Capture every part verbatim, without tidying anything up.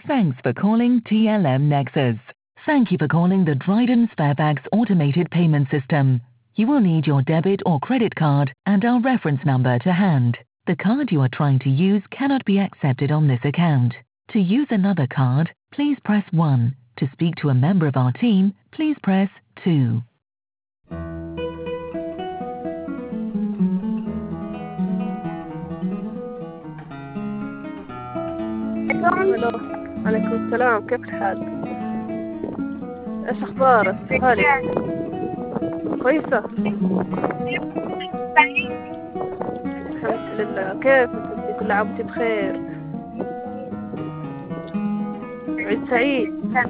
Thanks for calling T L M Nexus. Thank you for calling the Dryden Sparebags automated payment system. You will need your debit or credit card and our reference number to hand. The card you are trying to use cannot be accepted on this account. To use another card, please press one. To speak to a member of our team, please press two. الو، عليكم السلام، كيف الحال؟ ايش اخبارك؟ حالك كويسة؟ الحمد لله. كيف انت؟ كل عام وانت بخير. عيد سعيد.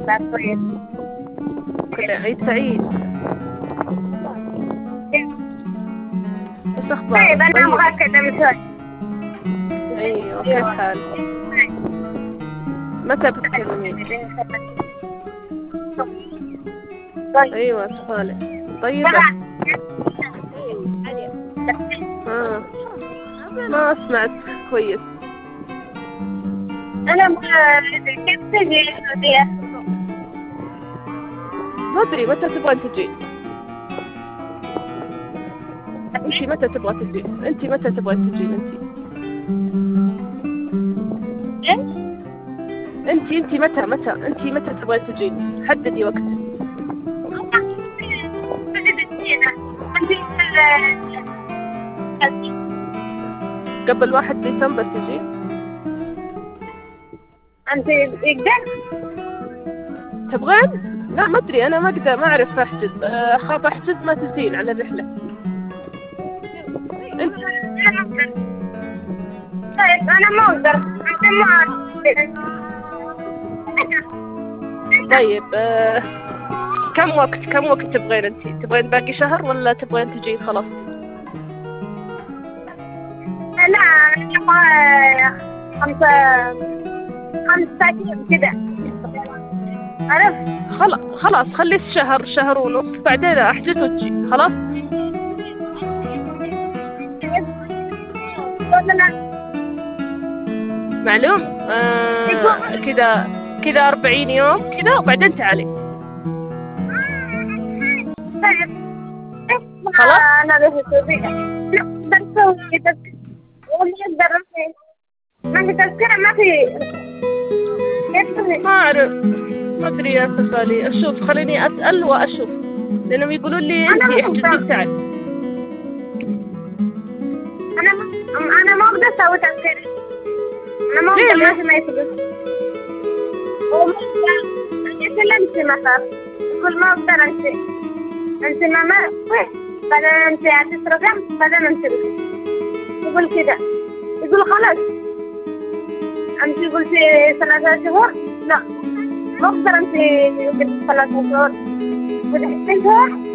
كل عيد سعيد. ايش اخبارك؟ طيب انا ابغى اكلم شوي. ايوه، كيف حالك؟ متى بتكلمين؟ ايوه صالح. طيبة. آه. ما سمعت كويس. انا ابغى كيف تجي السعودية؟ ما ادري متى تبغى تجي. انتي متى تبغى تجي؟ انتي متى تبغى تجي انتي؟ ايش؟ انتي انتي متى متى انتي متى تبغى تجي؟ حددي وقت. قبل واحد ديسمبر تجي؟ انت يقدر؟ تبغين؟ لا ما ادري، انا ما اقدر، ما اعرف احجز. اخاف احجز ما تجين على الرحلة. انت طيب انا ما اقدر، انت ما طيب. آه. كم وقت كم وقت تبغين انتي؟ تبغين باقي شهر ولا تبغين تجي خلاص؟ لا انا ابغى خمسة خمسة ايام كذا. عرفت؟ خلاص خلاص خلي شهر شهر ونص، بعدين احجز وتجي خلاص. معلوم. آه كذا كذا أربعين يوم كذا وبعدين تعالي. طيب خلاص. انا بس السعودية نقدر نسوي كذا ونقدر نسوي. ما في تذكرة، ما في كيف؟ ما اعرف، ما ادري يا سفالي. اشوف، خليني اسال واشوف، لانهم يقولوا لي انت احجزي تعال. انا ما انا ما اقدر اسوي تذكرة. انا ما اقدر، ما في ما يفوز. وما انت مثلا يقول ما اقدر انت انت ما ما بعدين انت اعطيت رقم بعدين انت يقول كذا. يقول خلاص انت قلتي ثلاثة شهور. لا ما اقدر، انت قلتي ثلاثة شهور. قلت شهور